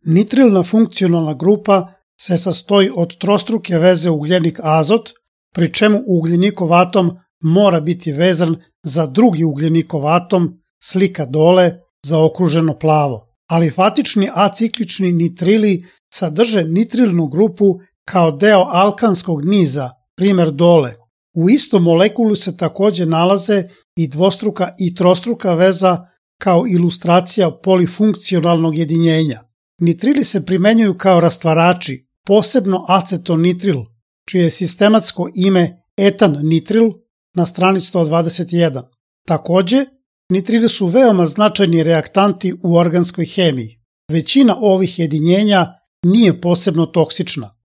Nitrilna funkcionalna grupa se sastoji od trostruke veze ugljenik-azot, pri čemu ugljenikov atom mora biti vezan za drugi ugljenikov atom, slika dole, zaokruženo plavo. Alifatični aciklični nitrili sadrže nitrilnu grupu kao deo alkanskog niza, primer dole. U istom molekulu se takođe nalaze i dvostruka i trostruka veza kao ilustracija polifunkcionalnog jedinjenja. Nitrili se primenjuju kao rastvarači, posebno acetonitril, čije je sistematsko ime etan nitril na strani 121. Takođe, nitrili su veoma značajni reaktanti u organskoj hemiji. Većina ovih jedinjenja nije posebno toksična.